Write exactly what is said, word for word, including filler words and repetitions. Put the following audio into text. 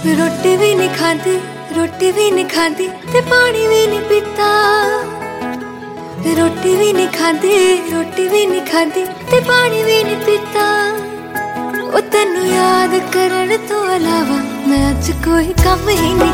रोटी भी नहीं खाती, रोटी भी नहीं खाती ते पानी भी नहीं पीता। रोटी भी नहीं खाती, रोटी भी नहीं खाती ते पानी भी नहीं पीता। ओ तेनू याद करन तो अलावा मैं अज कोई काम ही नहीं